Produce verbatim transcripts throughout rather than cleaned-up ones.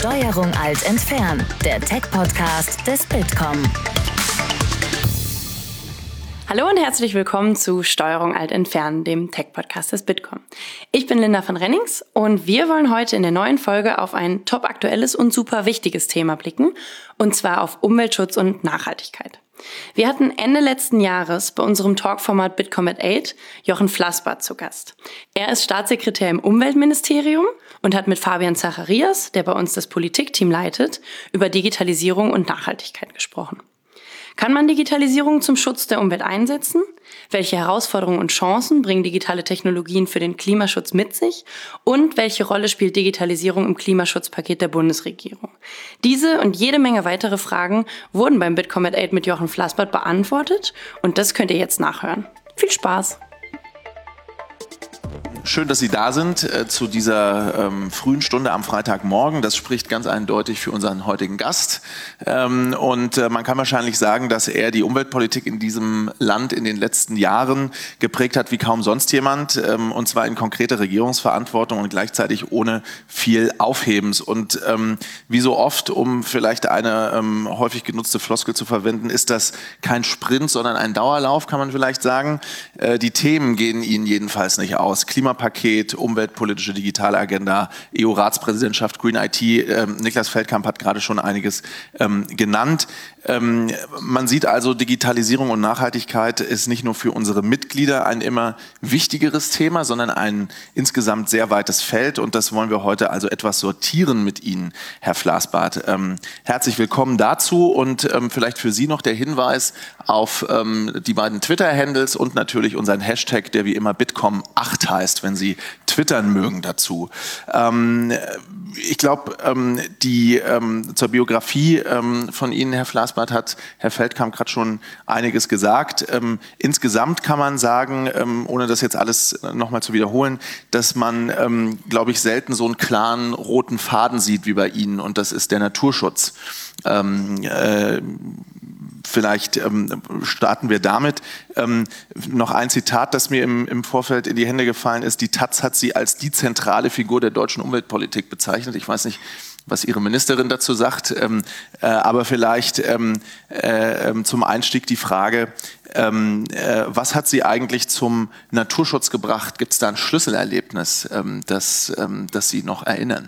Steuerung Alt entfernen, der Tech-Podcast des Bitkom. Hallo und herzlich willkommen zu Steuerung Alt entfernen, dem Tech-Podcast des Bitkom. Ich bin Linda von Rennings und wir wollen heute in der neuen Folge auf ein top aktuelles und super wichtiges Thema blicken, und zwar auf Umweltschutz und Nachhaltigkeit. Wir hatten Ende letzten Jahres bei unserem Talkformat Bitkom at acht Jochen Flassbart zu Gast. Er ist Staatssekretär im Umweltministerium und hat mit Fabian Zacharias, der bei uns das Politikteam leitet, über Digitalisierung und Nachhaltigkeit gesprochen. Kann man Digitalisierung zum Schutz der Umwelt einsetzen? Welche Herausforderungen und Chancen bringen digitale Technologien für den Klimaschutz mit sich? Und welche Rolle spielt Digitalisierung im Klimaschutzpaket der Bundesregierung? Diese und jede Menge weitere Fragen wurden beim Bitkom at acht mit Jochen Flassbart beantwortet und das könnt ihr jetzt nachhören. Viel Spaß! Schön, dass Sie da sind äh, zu dieser ähm, frühen Stunde am Freitagmorgen. Das spricht ganz eindeutig für unseren heutigen Gast. Ähm, und äh, man kann wahrscheinlich sagen, dass er die Umweltpolitik in diesem Land in den letzten Jahren geprägt hat wie kaum sonst jemand. Ähm, und zwar in konkreter Regierungsverantwortung und gleichzeitig ohne viel Aufhebens. Und ähm, wie so oft, um vielleicht eine ähm, häufig genutzte Floskel zu verwenden, ist das kein Sprint, sondern ein Dauerlauf, kann man vielleicht sagen. Äh, die Themen gehen Ihnen jedenfalls nicht aus. Klimapaket, umweltpolitische digitale Agenda, E U-Ratspräsidentschaft, Green I T. Ähm, Niklas Feldkamp hat gerade schon einiges ähm, genannt. Ähm, man sieht also, Digitalisierung und Nachhaltigkeit ist nicht nur für unsere Mitglieder ein immer wichtigeres Thema, sondern ein insgesamt sehr weites Feld. Und das wollen wir heute also etwas sortieren mit Ihnen, Herr Flassbart. Ähm, herzlich willkommen dazu und ähm, vielleicht für Sie noch der Hinweis auf ähm, die beiden Twitter-Handles und natürlich unseren Hashtag, der wie immer Bitkom acht heißt, wenn Sie twittern mögen dazu. Ähm, ich glaube, ähm, die ähm, zur Biografie ähm, von Ihnen, Herr Flassbart, hat Herr Feldkamp gerade schon einiges gesagt. Ähm, insgesamt kann man sagen, ähm, ohne das jetzt alles nochmal zu wiederholen, dass man, ähm, glaube ich, selten so einen klaren roten Faden sieht wie bei Ihnen, und das ist der Naturschutz. Ähm, äh, Vielleicht ähm, starten wir damit. Ähm, noch ein Zitat, das mir im, im Vorfeld in die Hände gefallen ist. Die Taz hat Sie als die zentrale Figur der deutschen Umweltpolitik bezeichnet. Ich weiß nicht, was Ihre Ministerin dazu sagt, ähm, äh, aber vielleicht ähm, äh, zum Einstieg die Frage, ähm, äh, was hat Sie eigentlich zum Naturschutz gebracht? Gibt es da ein Schlüsselerlebnis, ähm, das, ähm, das Sie noch erinnern?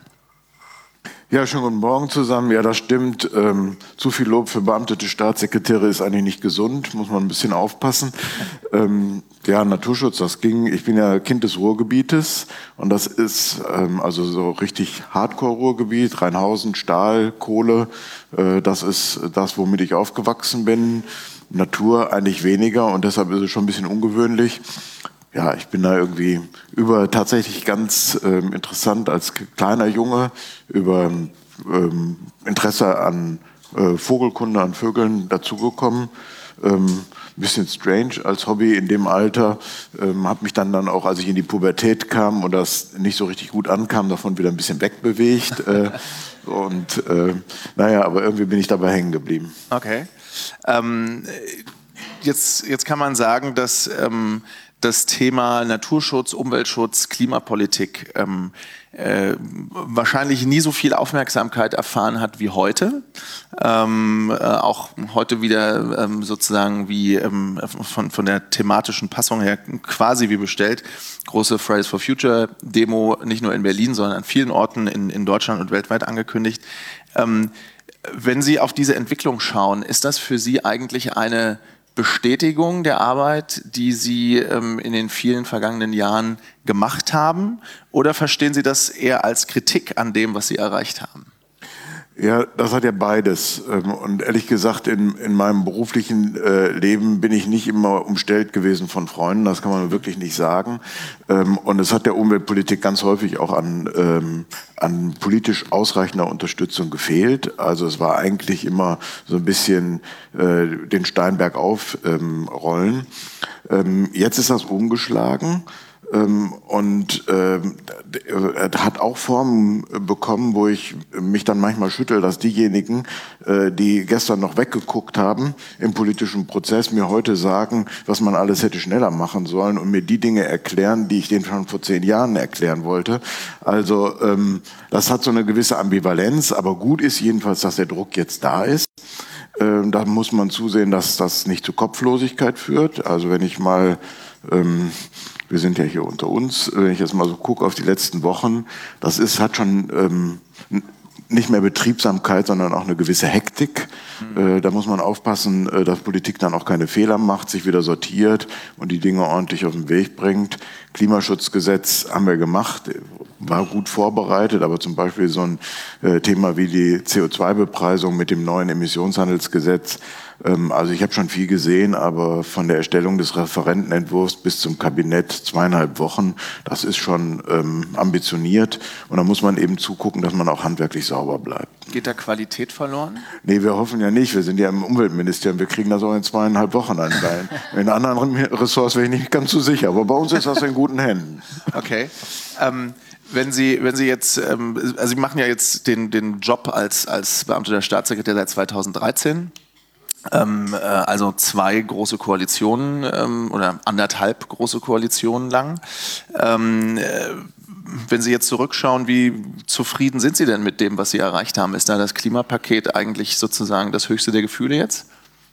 Ja, schönen guten Morgen zusammen. Ja, das stimmt. Ähm, zu viel Lob für beamtete Staatssekretäre ist eigentlich nicht gesund, muss man ein bisschen aufpassen. Ähm, ja, Naturschutz, das ging. Ich bin ja Kind des Ruhrgebietes und das ist ähm, also so richtig Hardcore-Ruhrgebiet, Rheinhausen, Stahl, Kohle. Äh, das ist das, womit ich aufgewachsen bin. Natur eigentlich weniger und deshalb ist es schon ein bisschen ungewöhnlich. Ja, ich bin da irgendwie über tatsächlich ganz ähm, interessant als kleiner Junge über ähm, Interesse an äh, Vogelkunde, an Vögeln dazugekommen. Ähm, ein bisschen strange als Hobby in dem Alter. Ähm, habe mich dann dann auch, als ich in die Pubertät kam und das nicht so richtig gut ankam, davon wieder ein bisschen wegbewegt. äh, und äh, naja, aber irgendwie bin ich dabei hängen geblieben. Okay. Ähm, jetzt, jetzt kann man sagen, dass ähm, das Thema Naturschutz, Umweltschutz, Klimapolitik ähm, äh, wahrscheinlich nie so viel Aufmerksamkeit erfahren hat wie heute. Ähm, äh, auch heute wieder ähm, sozusagen wie ähm, von, von der thematischen Passung her quasi wie bestellt. Große Fridays for Future Demo, nicht nur in Berlin, sondern an vielen Orten in, in Deutschland und weltweit angekündigt. Ähm, wenn Sie auf diese Entwicklung schauen, ist das für Sie eigentlich eine Bestätigung der Arbeit, die Sie ähm, in den vielen vergangenen Jahren gemacht haben? Oder verstehen Sie das eher als Kritik an dem, was Sie erreicht haben? Ja, das hat ja beides. Und ehrlich gesagt, in, in meinem beruflichen äh, Leben bin ich nicht immer umstellt gewesen von Freunden, das kann man wirklich nicht sagen. Ähm, und es hat der Umweltpolitik ganz häufig auch an, ähm, an politisch ausreichender Unterstützung gefehlt. Also es war eigentlich immer so ein bisschen äh, den Stein bergauf ähm, rollen. Ähm, jetzt ist das umgeschlagen. Und äh, er hat auch Formen bekommen, wo ich mich dann manchmal schüttel, dass diejenigen, äh, die gestern noch weggeguckt haben im politischen Prozess, mir heute sagen, was man alles hätte schneller machen sollen und mir die Dinge erklären, die ich denen schon vor zehn Jahren erklären wollte. Also ähm, das hat so eine gewisse Ambivalenz, aber gut ist jedenfalls, dass der Druck jetzt da ist. Ähm, da muss man zusehen, dass das nicht zu Kopflosigkeit führt. Also wenn ich mal, ähm, wir sind ja hier unter uns, wenn ich jetzt mal so gucke auf die letzten Wochen, das ist, hat schon ähm, nicht mehr Betriebsamkeit, sondern auch eine gewisse Hektik. Mhm. Äh, da muss man aufpassen, äh, dass Politik dann auch keine Fehler macht, sich wieder sortiert und die Dinge ordentlich auf den Weg bringt. Klimaschutzgesetz haben wir gemacht, war gut vorbereitet, aber zum Beispiel so ein äh, Thema wie die C O zwei Bepreisung mit dem neuen Emissionshandelsgesetz. Ähm, also ich habe schon viel gesehen, aber von der Erstellung des Referentenentwurfs bis zum Kabinett zweieinhalb Wochen, das ist schon ähm, ambitioniert. Und da muss man eben zugucken, dass man auch handwerklich sauber bleibt. Geht da Qualität verloren? Nee, wir hoffen ja nicht. Wir sind ja im Umweltministerium. Wir kriegen das auch in zweieinhalb Wochen an. In anderen Ressorts wäre ich nicht ganz so sicher. Aber bei uns ist das in guten Händen. Okay. Ähm, wenn Sie, wenn Sie jetzt, ähm, also Sie machen ja jetzt den, den Job als, als Beamter der Staatssekretär seit zweitausenddreizehn. Ähm, äh, also zwei große Koalitionen ähm, oder anderthalb große Koalitionen lang. Ähm, äh, wenn Sie jetzt zurückschauen, wie zufrieden sind Sie denn mit dem, was Sie erreicht haben? Ist da das Klimapaket eigentlich sozusagen das höchste der Gefühle jetzt?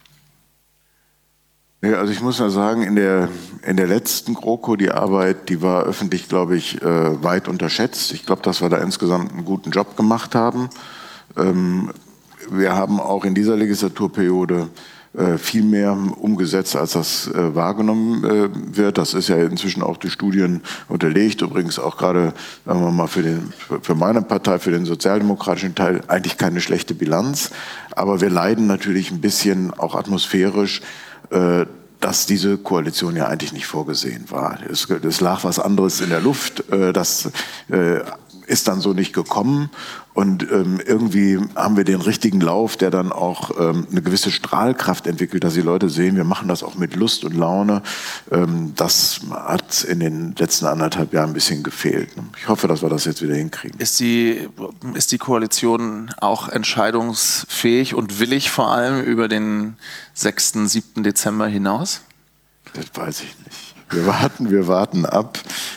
Ja, also ich muss mal sagen, in der, in der letzten GroKo, die Arbeit, die war öffentlich, glaube ich, äh, weit unterschätzt. Ich glaube, dass wir da insgesamt einen guten Job gemacht haben. Ähm, wir haben auch in dieser Legislaturperiode äh, viel mehr umgesetzt, als das äh, wahrgenommen äh, wird. Das ist ja inzwischen auch durch Studien unterlegt. Übrigens auch gerade, sagen wir mal, für, den, für meine Partei, für den sozialdemokratischen Teil eigentlich keine schlechte Bilanz. Aber wir leiden natürlich ein bisschen auch atmosphärisch, dass diese Koalition ja eigentlich nicht vorgesehen war. Es, es lag was anderes in der Luft, das ist dann so nicht gekommen und irgendwie haben wir den richtigen Lauf, der dann auch eine gewisse Strahlkraft entwickelt, dass die Leute sehen, wir machen das auch mit Lust und Laune. Das hat in den letzten anderthalb Jahren ein bisschen gefehlt. Ich hoffe, dass wir das jetzt wieder hinkriegen. Ist die, ist die Koalition auch entscheidungsfähig und willig vor allem über den sechsten, siebten Dezember hinaus? Das weiß ich nicht. Wir warten, wir warten ab.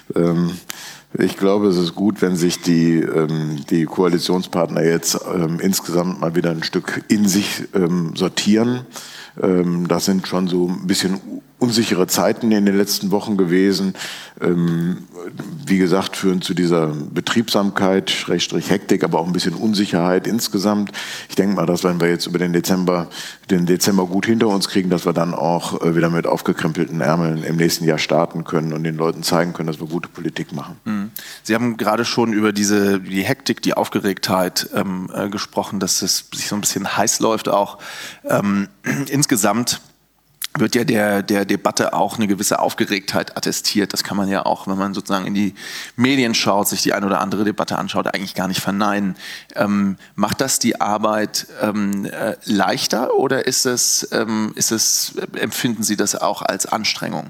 Ich glaube, es ist gut, wenn sich die, ähm, die Koalitionspartner jetzt ähm, insgesamt mal wieder ein Stück in sich ähm, sortieren. Ähm, das sind schon so ein bisschen unsichere Zeiten in den letzten Wochen gewesen. Ähm, wie gesagt, führen zu dieser Betriebsamkeit, Schrägstrich Hektik, aber auch ein bisschen Unsicherheit insgesamt. Ich denke mal, dass wenn wir jetzt über den Dezember, den Dezember gut hinter uns kriegen, dass wir dann auch äh, wieder mit aufgekrempelten Ärmeln im nächsten Jahr starten können und den Leuten zeigen können, dass wir gute Politik machen. Mhm. Sie haben gerade schon über diese, die Hektik, die Aufgeregtheit ähm, äh, gesprochen, dass es sich so ein bisschen heiß läuft auch. Ähm, insgesamt wird ja der, der Debatte auch eine gewisse Aufgeregtheit attestiert. Das kann man ja auch, wenn man sozusagen in die Medien schaut, sich die eine oder andere Debatte anschaut, eigentlich gar nicht verneinen. Ähm, macht das die Arbeit ähm, äh, leichter oder ist es, ähm, ist es, empfinden Sie das auch als Anstrengung?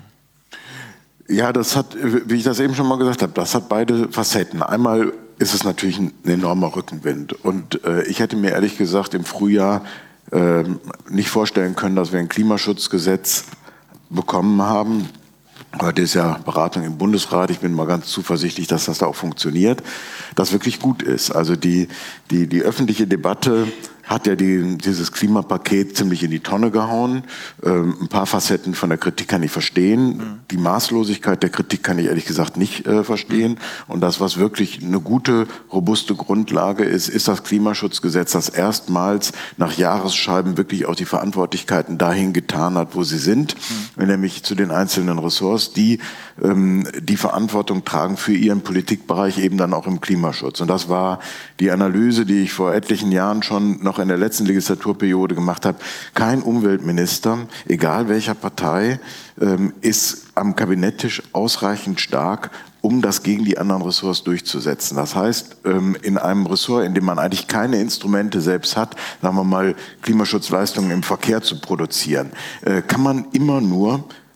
Ja, das hat, wie ich das eben schon mal gesagt habe, das hat beide Facetten. Einmal ist es natürlich ein enormer Rückenwind. Und äh, ich hätte mir ehrlich gesagt im Frühjahr äh, nicht vorstellen können, dass wir ein Klimaschutzgesetz bekommen haben. Heute ist ja Beratung im Bundesrat. Ich bin mal ganz zuversichtlich, dass das da auch funktioniert, das wirklich gut ist. Also die, die, die öffentliche Debatte hat ja die, dieses Klimapaket ziemlich in die Tonne gehauen. Ähm, ein paar Facetten von der Kritik kann ich verstehen. Mhm. Die Maßlosigkeit der Kritik kann ich ehrlich gesagt nicht äh, verstehen. Und das, was wirklich eine gute, robuste Grundlage ist, ist das Klimaschutzgesetz, das erstmals nach Jahresscheiben wirklich auch die Verantwortlichkeiten dahin getan hat, wo sie sind, mhm. nämlich zu den einzelnen Ressorts, die ähm, die Verantwortung tragen für ihren Politikbereich, eben dann auch im Klimaschutz. Und das war die Analyse, die ich vor etlichen Jahren schon noch in der letzten Legislaturperiode gemacht habe. Kein Umweltminister, egal welcher Partei, ähm, ist am Kabinetttisch ausreichend stark, um das gegen die anderen Ressorts durchzusetzen. Das heißt, ähm, in einem Ressort, in dem man eigentlich keine Instrumente selbst hat, sagen wir mal, Klimaschutzleistungen im Verkehr zu produzieren, äh, kann man immer nur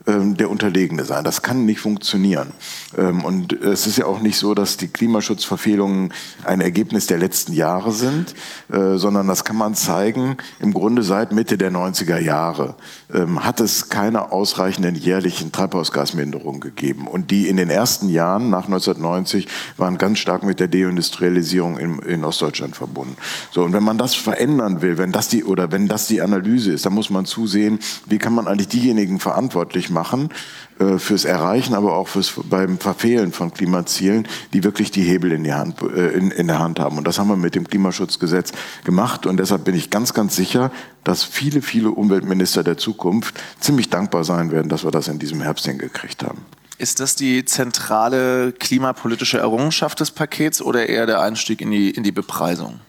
ähm, der Unterlegene sein. Das kann nicht funktionieren. Ähm, und es ist ja auch nicht so, dass die Klimaschutzverfehlungen ein Ergebnis der letzten Jahre sind, äh, sondern das kann man zeigen, im Grunde seit Mitte der neunziger Jahre ähm, hat es keine ausreichenden jährlichen Treibhausgasminderungen gegeben. Und die in den ersten Jahren nach neunzehnhundertneunzig waren ganz stark mit der Deindustrialisierung in, in Ostdeutschland verbunden. So, und wenn man das verändern will, wenn das die, oder wenn das die Analyse ist, dann muss man zusehen, wie kann man eigentlich diejenigen verantwortlich machen äh, fürs Erreichen, aber auch fürs, beim Verfehlen von Klimazielen, die wirklich die Hebel in, die Hand, äh, in, in der Hand haben. Und das haben wir mit dem Klimaschutzgesetz gemacht. Und deshalb bin ich ganz, ganz sicher, dass viele, viele Umweltminister der Zukunft ziemlich dankbar sein werden, dass wir das in diesem Herbst hingekriegt haben. Ist das die zentrale klimapolitische Errungenschaft des Pakets oder eher der Einstieg in die, in die Bepreisung?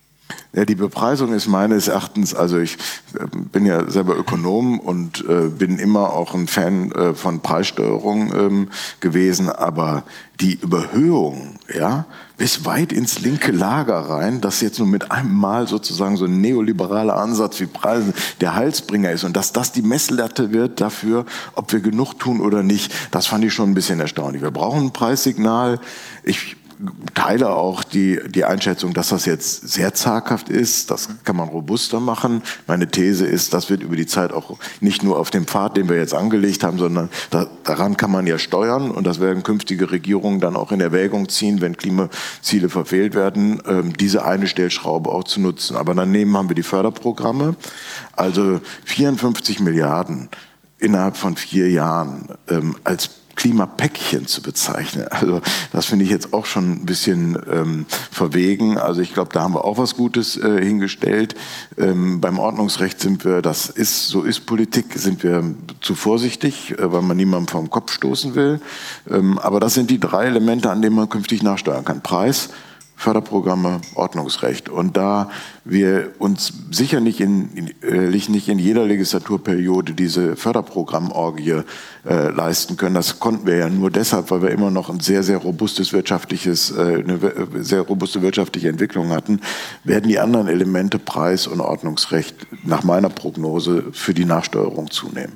Ja, die Bepreisung ist meines Erachtens, also ich äh, bin ja selber Ökonom und äh, bin immer auch ein Fan äh, von Preissteuerung ähm, gewesen, aber die Überhöhung, ja, bis weit ins linke Lager rein, dass jetzt nur mit einem Mal sozusagen so ein neoliberaler Ansatz wie Preise der Heilsbringer ist und dass das die Messlatte wird dafür, ob wir genug tun oder nicht, das fand ich schon ein bisschen erstaunlich. Wir brauchen ein Preissignal. Ich teile auch die, die Einschätzung, dass das jetzt sehr zaghaft ist. Das kann man robuster machen. Meine These ist, das wird über die Zeit auch nicht nur auf dem Pfad, den wir jetzt angelegt haben, sondern da, daran kann man ja steuern. Und das werden künftige Regierungen dann auch in Erwägung ziehen, wenn Klimaziele verfehlt werden, ähm, diese eine Stellschraube auch zu nutzen. Aber daneben haben wir die Förderprogramme. Also vierundfünfzig Milliarden innerhalb von vier Jahren ähm, als Klimapäckchen zu bezeichnen. Also das finde ich jetzt auch schon ein bisschen ähm, verwegen. Also ich glaube, da haben wir auch was Gutes äh, hingestellt. Ähm, beim Ordnungsrecht sind wir, das ist, so ist Politik, sind wir zu vorsichtig, äh, weil man niemandem vom Kopf stoßen will. Ähm, aber das sind die drei Elemente, an denen man künftig nachsteuern kann. Preis, Förderprogramme, Ordnungsrecht. Und da wir uns sicher nicht in, in, nicht in jeder Legislaturperiode diese Förderprogrammorgie äh, leisten können, das konnten wir ja nur deshalb, weil wir immer noch ein sehr, sehr robustes wirtschaftliches, äh, eine sehr robuste wirtschaftliche Entwicklung hatten, werden die anderen Elemente Preis und Ordnungsrecht nach meiner Prognose für die Nachsteuerung zunehmen.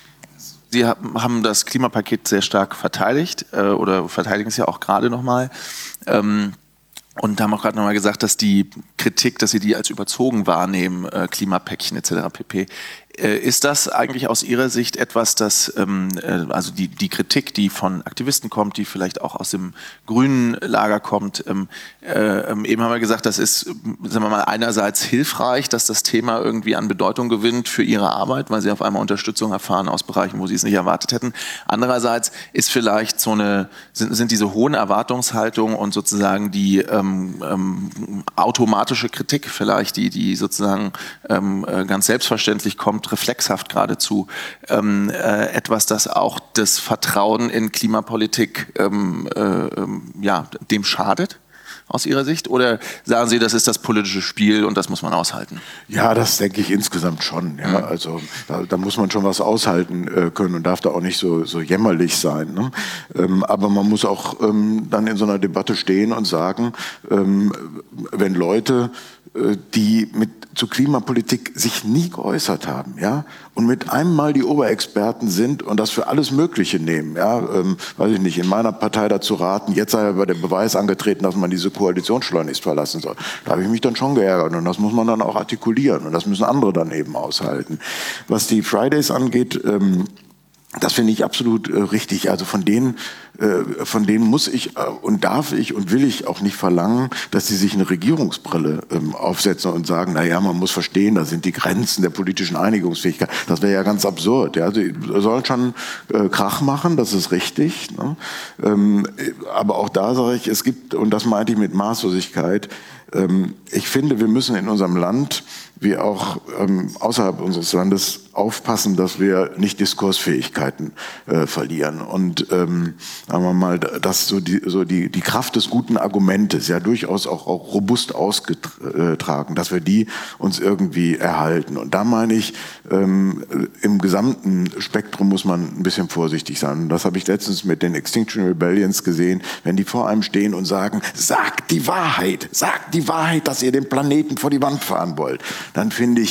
Sie haben das Klimapaket sehr stark verteidigt äh, oder verteidigen es ja auch gerade nochmal. Ähm, Und haben auch gerade nochmal gesagt, dass die Kritik, dass Sie die als überzogen wahrnehmen, äh, Klimapäckchen et cetera pp. Äh, ist das eigentlich aus Ihrer Sicht etwas, das, ähm, äh, also die, die Kritik, die von Aktivisten kommt, die vielleicht auch aus dem grünen Lager kommt, ähm, äh, eben haben wir gesagt, das ist, sagen wir mal, einerseits hilfreich, dass das Thema irgendwie an Bedeutung gewinnt für Ihre Arbeit, weil Sie auf einmal Unterstützung erfahren aus Bereichen, wo Sie es nicht erwartet hätten. Andererseits ist vielleicht so eine, sind, sind diese hohen Erwartungshaltungen und sozusagen die ähm, ähm, automatische Kritik vielleicht, die, die sozusagen ähm, ganz selbstverständlich kommt, reflexhaft geradezu, ähm, äh, etwas, das auch das Vertrauen in Klimapolitik ähm, äh, ja, dem schadet? Aus Ihrer Sicht? Oder sagen Sie, das ist das politische Spiel und das muss man aushalten? Ja, das denke ich insgesamt schon. Ja. Mhm. Also da, da muss man schon was aushalten äh, können und darf da auch nicht so, so jämmerlich sein. Ne? Ähm, aber man muss auch ähm, dann in so einer Debatte stehen und sagen, ähm, wenn Leute, äh, die mit zu Klimapolitik sich nie geäußert haben, ja, und mit einem Mal die Oberexperten sind und das für alles Mögliche nehmen, ja, ähm, weiß ich nicht, in meiner Partei dazu raten, jetzt sei aber der Beweis angetreten, dass man diese Koalition schleunigst verlassen soll. Da habe ich mich dann schon geärgert und das muss man dann auch artikulieren und das müssen andere dann eben aushalten. Was die Fridays angeht, ähm, das finde ich absolut äh, richtig. Also von denen, äh, von denen muss ich äh, und darf ich und will ich auch nicht verlangen, dass sie sich eine Regierungsbrille ähm, aufsetzen und sagen, na ja, man muss verstehen, da sind die Grenzen der politischen Einigungsfähigkeit. Das wäre ja ganz absurd. Ja, sie sollen schon äh, Krach machen, das ist richtig. Ne? Ähm, aber auch da sage ich, es gibt, und das meinte ich mit Maßlosigkeit, ähm, ich finde, wir müssen in unserem Land wie auch ähm, außerhalb unseres Landes aufpassen, dass wir nicht Diskursfähigkeiten äh, verlieren. Und ähm, sagen wir mal, dass so die, so die, die Kraft des guten Argumentes ja durchaus auch, auch robust ausgetragen, dass wir die uns irgendwie erhalten. Und da meine ich, ähm, im gesamten Spektrum muss man ein bisschen vorsichtig sein. Und das habe ich letztens mit den Extinction Rebellions gesehen, wenn die vor einem stehen und sagen, sagt die Wahrheit, sagt die Wahrheit, dass ihr den Planeten vor die Wand fahren wollt. Dann finde ich,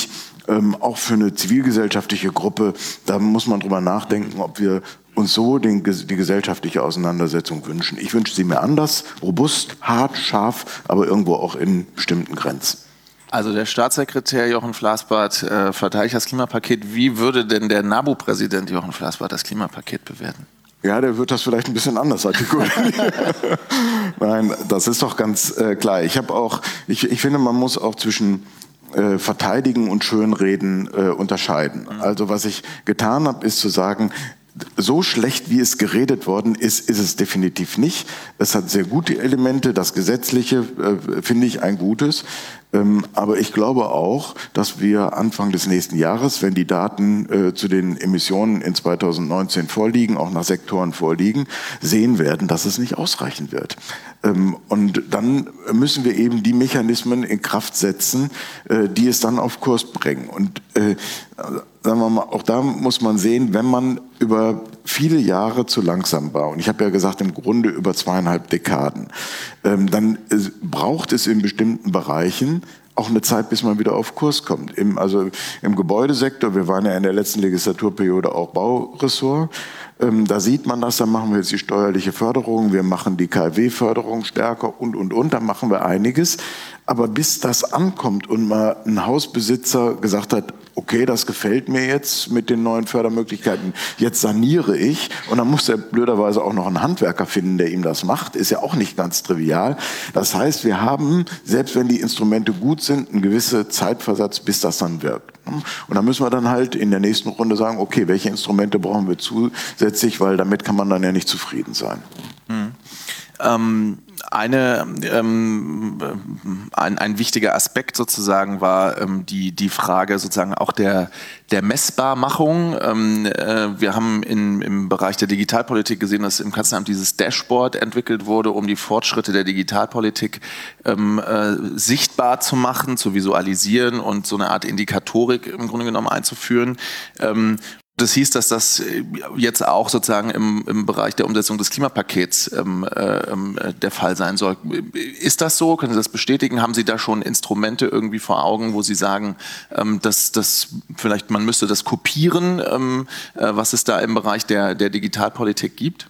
ähm, auch für eine zivilgesellschaftliche Gruppe, da muss man drüber nachdenken, ob wir uns so den, die gesellschaftliche Auseinandersetzung wünschen. Ich wünsche sie mir anders, robust, hart, scharf, aber irgendwo auch in bestimmten Grenzen. Also der Staatssekretär Jochen Flassbart äh, verteidigt das Klimapaket. Wie würde denn der NABU-Präsident Jochen Flassbart das Klimapaket bewerten? Ja, der wird das vielleicht ein bisschen anders artikulieren. Nein, das ist doch ganz äh, klar. Ich habe auch, ich, ich finde, man muss auch zwischen äh, verteidigen und schönreden äh, unterscheiden. Mhm. Also was ich getan habe, ist zu sagen, so schlecht, wie es geredet worden ist, ist es definitiv nicht. Es hat sehr gute Elemente. Das Gesetzliche äh, finde ich ein gutes. Ähm, aber ich glaube auch, dass wir Anfang des nächsten Jahres, wenn die Daten äh, zu den Emissionen in zweitausendneunzehn vorliegen, auch nach Sektoren vorliegen, sehen werden, dass es nicht ausreichen wird. Ähm, und dann müssen wir eben die Mechanismen in Kraft setzen, äh, die es dann auf Kurs bringen. Und äh, sagen wir mal, auch da muss man sehen, wenn man über viele Jahre zu langsam war, und ich habe ja gesagt, im Grunde über zweieinhalb Dekaden, ähm, dann äh, braucht es in bestimmten Bereichen auch eine Zeit, bis man wieder auf Kurs kommt. Im, also im Gebäudesektor, wir waren ja in der letzten Legislaturperiode auch Bauressort, ähm, da sieht man das, da machen wir jetzt die steuerliche Förderung, wir machen die K f W-Förderung stärker und, und, und, da machen wir einiges. Aber bis das ankommt und mal ein Hausbesitzer gesagt hat, okay, das gefällt mir jetzt mit den neuen Fördermöglichkeiten, jetzt saniere ich, und dann muss er blöderweise auch noch einen Handwerker finden, der ihm das macht, ist ja auch nicht ganz trivial. Das heißt, wir haben, selbst wenn die Instrumente gut sind, einen gewissen Zeitversatz, bis das dann wirkt. Und da müssen wir dann halt in der nächsten Runde sagen, okay, welche Instrumente brauchen wir zusätzlich, weil damit kann man dann ja nicht zufrieden sein. Hm. Ähm Eine, ähm, ein, ein wichtiger Aspekt sozusagen war ähm, die, die Frage sozusagen auch der, der Messbarmachung. Ähm, äh, wir haben in, im Bereich der Digitalpolitik gesehen, dass im Kanzleramt dieses Dashboard entwickelt wurde, um die Fortschritte der Digitalpolitik ähm, äh, sichtbar zu machen, zu visualisieren und so eine Art Indikatorik im Grunde genommen einzuführen. Ähm, Das hieß, dass das jetzt auch sozusagen im, im Bereich der Umsetzung des Klimapakets ähm, äh, der Fall sein soll. Ist das so? Können Sie das bestätigen? Haben Sie da schon Instrumente irgendwie vor Augen, wo Sie sagen, ähm, dass das vielleicht man müsste das kopieren, ähm, äh, was es da im Bereich der, der Digitalpolitik gibt?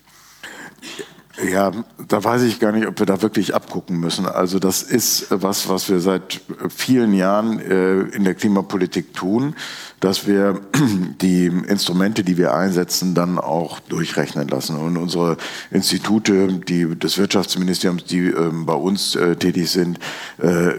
Ja, da weiß ich gar nicht, ob wir da wirklich abgucken müssen. Also das ist was, was wir seit vielen Jahren äh, in der Klimapolitik tun, dass wir die Instrumente, die wir einsetzen, dann auch durchrechnen lassen. Und unsere Institute, die des Wirtschaftsministeriums, die äh, bei uns äh, tätig sind, äh,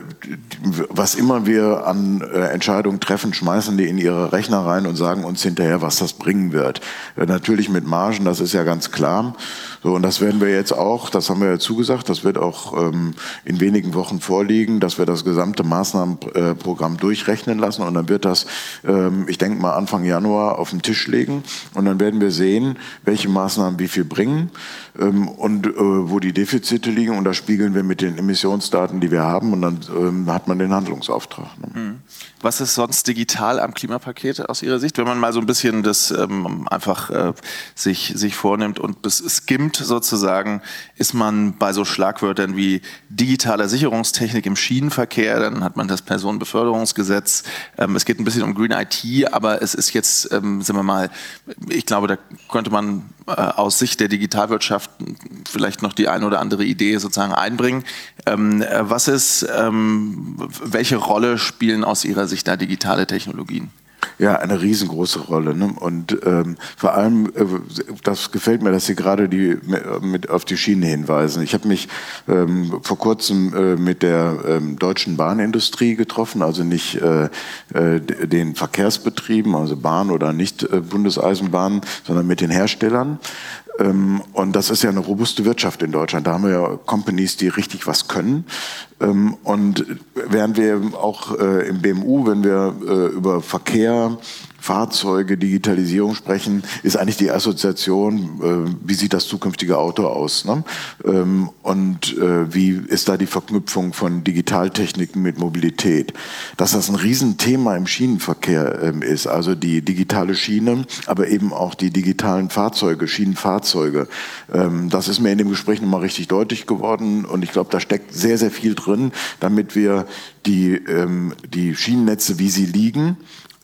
was immer wir an äh, Entscheidungen treffen, schmeißen die in ihre Rechner rein und sagen uns hinterher, was das bringen wird. Äh, natürlich mit Margen, das ist ja ganz klar. So, und das werden wir jetzt auch, das haben wir ja zugesagt, das wird auch ähm, in wenigen Wochen vorliegen, dass wir das gesamte Maßnahmenprogramm durchrechnen lassen, und dann wird das, ähm, ich denke mal Anfang Januar, auf den Tisch legen, und dann werden wir sehen, welche Maßnahmen wie viel bringen ähm, und äh, wo die Defizite liegen, und das spiegeln wir mit den Emissionsdaten, die wir haben, und dann ähm, hat man den Handlungsauftrag. Ne? Was ist sonst digital am Klimapaket aus Ihrer Sicht, wenn man mal so ein bisschen das ähm, einfach äh, sich, sich vornimmt und das skimmt sozusagen, ist man bei so Schlagwörtern wie digitaler Sicherungstechnik im Schienenverkehr, dann hat man das Personenbeförderungsgesetz, ähm, es geht ein bisschen um Green I T, aber es ist jetzt, ähm, sagen wir mal, ich glaube, da könnte man äh, aus Sicht der Digitalwirtschaft vielleicht noch die eine oder andere Idee sozusagen einbringen. Ähm, äh, was ist, ähm, welche Rolle spielen aus Ihrer Sicht da digitale Technologien? Ja, eine riesengroße Rolle. Ne? Und ähm, vor allem, äh, das gefällt mir, dass Sie gerade die, mit auf die Schiene hinweisen. Ich habe mich ähm, vor kurzem äh, mit der ähm, deutschen Bahnindustrie getroffen, also nicht äh, äh, den Verkehrsbetrieben, also Bahn oder nicht äh, Bundeseisenbahnen, sondern mit den Herstellern. Ähm, und das ist ja eine robuste Wirtschaft in Deutschland. Da haben wir ja Companies, die richtig was können. Ähm, und während wir auch äh, im B M U, wenn wir äh, über Verkehr, Fahrzeuge, Digitalisierung sprechen, ist eigentlich die Assoziation, äh, wie sieht das zukünftige Auto aus? Ne? Ähm, und äh, wie ist da die Verknüpfung von Digitaltechniken mit Mobilität? Dass das ein Riesenthema im Schienenverkehr äh, ist, also die digitale Schiene, aber eben auch die digitalen Fahrzeuge, Schienenfahrzeuge. Ähm, das ist mir in dem Gespräch nochmal richtig deutlich geworden, und ich glaube, da steckt sehr, sehr viel drin, damit wir die, ähm, die Schienennetze, wie sie liegen,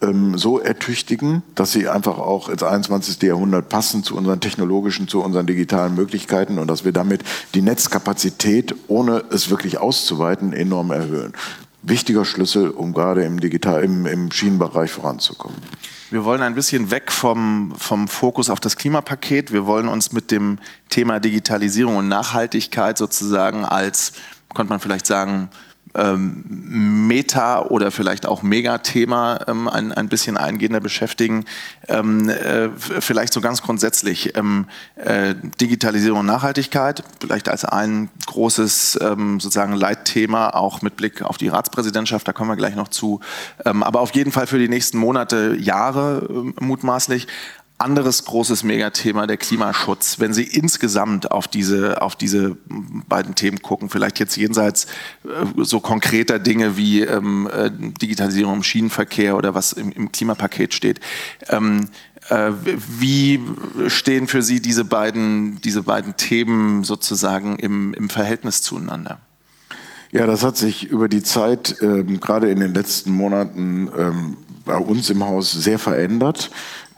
ähm, so ertüchtigen, dass sie einfach auch ins einundzwanzigste Jahrhundert passen zu unseren technologischen, zu unseren digitalen Möglichkeiten und dass wir damit die Netzkapazität, ohne es wirklich auszuweiten, enorm erhöhen. Wichtiger Schlüssel, um gerade im Digital, im, im Schienenbereich voranzukommen. Wir wollen ein bisschen weg vom, vom Fokus auf das Klimapaket. Wir wollen uns mit dem Thema Digitalisierung und Nachhaltigkeit sozusagen als, könnte man vielleicht sagen, ähm, Meta- oder vielleicht auch Megathema ähm, ein, ein bisschen eingehender beschäftigen. Ähm, äh, vielleicht so ganz grundsätzlich ähm, äh, Digitalisierung und Nachhaltigkeit, vielleicht als ein großes ähm, sozusagen Leitthema, auch mit Blick auf die Ratspräsidentschaft, da kommen wir gleich noch zu. Ähm, aber auf jeden Fall für die nächsten Monate, Jahre äh, mutmaßlich. Anderes großes Megathema, der Klimaschutz. Wenn Sie insgesamt auf diese, auf diese beiden Themen gucken, vielleicht jetzt jenseits äh, so konkreter Dinge wie ähm, äh, Digitalisierung im Schienenverkehr oder was im, im Klimapaket steht. Ähm, äh, wie stehen für Sie diese beiden, diese beiden Themen sozusagen im, im Verhältnis zueinander? Ja, das hat sich über die Zeit, ähm, gerade in den letzten Monaten, ähm, bei uns im Haus sehr verändert.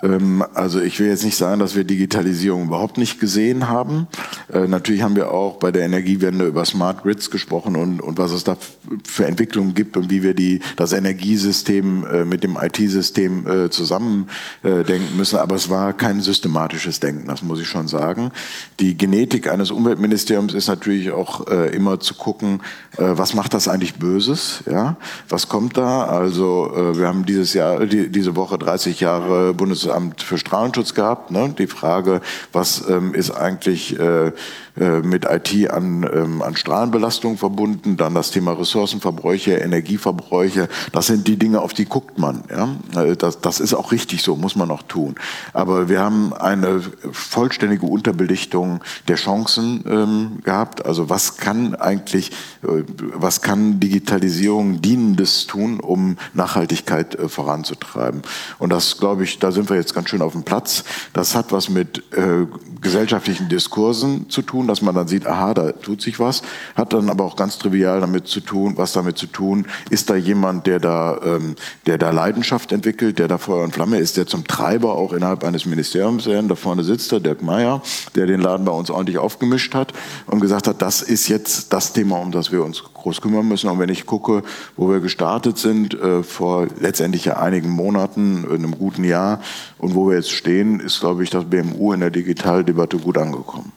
Also ich will jetzt nicht sagen, dass wir Digitalisierung überhaupt nicht gesehen haben. Äh, natürlich haben wir auch bei der Energiewende über Smart Grids gesprochen und, und was es da für Entwicklungen gibt und wie wir die, das Energiesystem äh, mit dem I T-System äh, zusammen äh, denken müssen. Aber es war kein systematisches Denken, das muss ich schon sagen. Die Genetik eines Umweltministeriums ist natürlich auch äh, immer zu gucken, äh, was macht das eigentlich Böses? Ja? Was kommt da? Also äh, wir haben dieses Jahr, die, diese Woche dreißig Jahre Bundesamt für Strahlenschutz gehabt. Ne? Die Frage, was ähm, ist eigentlich äh, äh, mit I T an, ähm, an Strahlenbelastung verbunden, dann das Thema Ressourcenverbräuche, Energieverbräuche, das sind die Dinge, auf die guckt man. Ja? Das, das ist auch richtig so, muss man auch tun. Aber wir haben eine vollständige Unterbelichtung der Chancen ähm, gehabt. Also was kann eigentlich, äh, was kann Digitalisierung Dienendes tun, um Nachhaltigkeit äh, voranzutreiben? Und das, glaube ich, da sind wir jetzt ganz schön auf dem Platz. Das hat was mit äh, gesellschaftlichen Diskursen zu tun, dass man dann sieht, aha, da tut sich was, hat dann aber auch ganz trivial damit zu tun, was damit zu tun, ist da jemand, der da, ähm, der da Leidenschaft entwickelt, der da Feuer und Flamme ist, der zum Treiber auch innerhalb eines Ministeriums, da vorne sitzt der Dirk Meier, der den Laden bei uns ordentlich aufgemischt hat und gesagt hat, das ist jetzt das Thema, um das wir uns groß kümmern müssen. Und wenn ich gucke, wo wir gestartet sind, äh, vor letztendlich ja einigen Monaten, in einem guten Jahr, und wo wir jetzt stehen, ist, glaube ich, das B M U in der Digitaldebatte gut angekommen.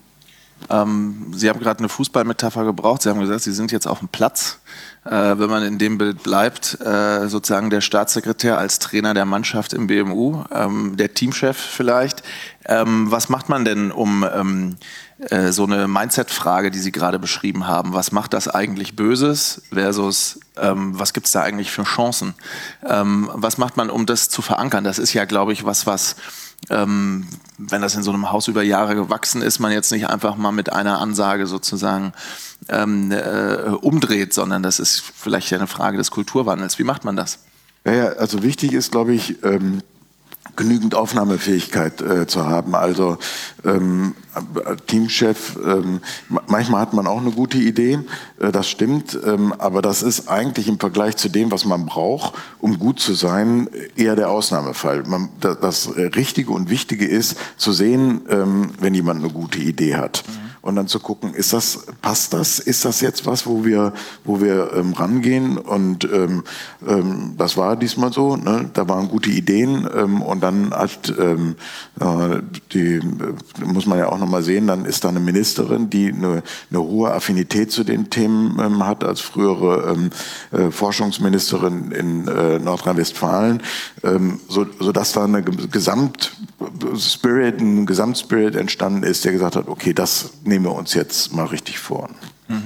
Ähm, Sie haben gerade eine Fußballmetapher gebraucht. Sie haben gesagt, Sie sind jetzt auf dem Platz. Äh, wenn man in dem Bild bleibt, äh, sozusagen der Staatssekretär als Trainer der Mannschaft im B M U, ähm, der Teamchef vielleicht. Ähm, was macht man denn, um ähm, äh, so eine Mindset-Frage, die Sie gerade beschrieben haben, was macht das eigentlich Böses versus ähm, was gibt es da eigentlich für Chancen? Ähm, was macht man, um das zu verankern? Das ist ja, glaube ich, was, was Ähm, wenn das in so einem Haus über Jahre gewachsen ist, man jetzt nicht einfach mal mit einer Ansage sozusagen ähm, äh, umdreht, sondern das ist vielleicht eine Frage des Kulturwandels. Wie macht man das? Ja, ja, also wichtig ist, glaube ich, ähm, genügend Aufnahmefähigkeit äh, zu haben. Also ähm, Teamchef, ähm, manchmal hat man auch eine gute Idee, äh, das stimmt, ähm, aber das ist eigentlich im Vergleich zu dem, was man braucht, um gut zu sein, eher der Ausnahmefall. Man, das, das Richtige und Wichtige ist, zu sehen, ähm, wenn jemand eine gute Idee hat. Mhm. Und dann zu gucken, ist das, passt das? Ist das jetzt was, wo wir, wo wir ähm, rangehen? Und ähm, ähm, das war diesmal so. Ne? Da waren gute Ideen ähm, und dann hat ähm, äh, die, muss man ja auch noch mal sehen, dann ist da eine Ministerin, die eine, eine hohe Affinität zu den Themen ähm, hat, als frühere ähm, äh, Forschungsministerin in äh, Nordrhein-Westfalen, ähm, so, so dass da eine Gesamtspirit, ein Gesamtspirit entstanden ist, der gesagt hat, okay, das nehmen wir uns jetzt mal richtig vor. Mhm.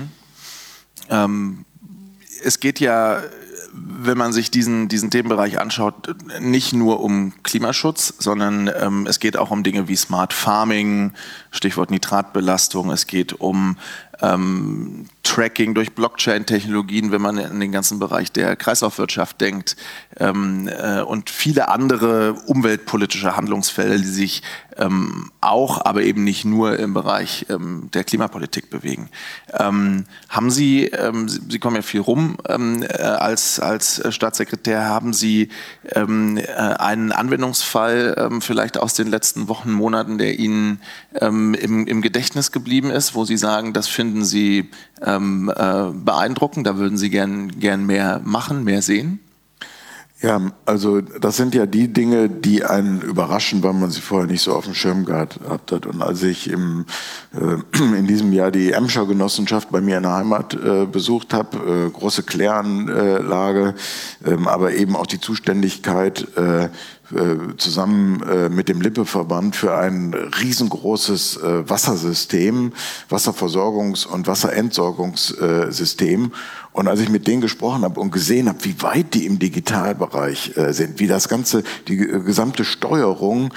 Ähm, es geht ja, wenn man sich diesen, diesen Themenbereich anschaut, nicht nur um Klimaschutz, sondern ähm, es geht auch um Dinge wie Smart Farming, Stichwort Nitratbelastung, es geht um ähm, Tracking durch Blockchain-Technologien, wenn man an den ganzen Bereich der Kreislaufwirtschaft denkt ähm, äh, und viele andere umweltpolitische Handlungsfelder, die sich ähm, auch, aber eben nicht nur im Bereich ähm, der Klimapolitik bewegen. Ähm, haben Sie, ähm, Sie kommen ja viel rum ähm, äh, als, als Staatssekretär, haben Sie ähm, äh, einen Anwendungsfall ähm, vielleicht aus den letzten Wochen, Monaten, der Ihnen ähm, im, im Gedächtnis geblieben ist, wo Sie sagen, das finden Sie ähm, äh, beeindruckend, da würden Sie gern, gern mehr machen, mehr sehen? Ja, also das sind ja die Dinge, die einen überraschen, weil man sie vorher nicht so auf dem Schirm gehabt hat. Und als ich im, äh, in diesem Jahr die Emscher Genossenschaft bei mir in der Heimat äh, besucht habe, äh, große Kläranlage, äh, aber eben auch die Zuständigkeit äh, zusammen mit dem Lippe-Verband für ein riesengroßes Wassersystem, Wasserversorgungs- und Wasserentsorgungssystem. Und als ich mit denen gesprochen habe und gesehen habe, wie weit die im Digitalbereich sind, wie das ganze, die gesamte Steuerung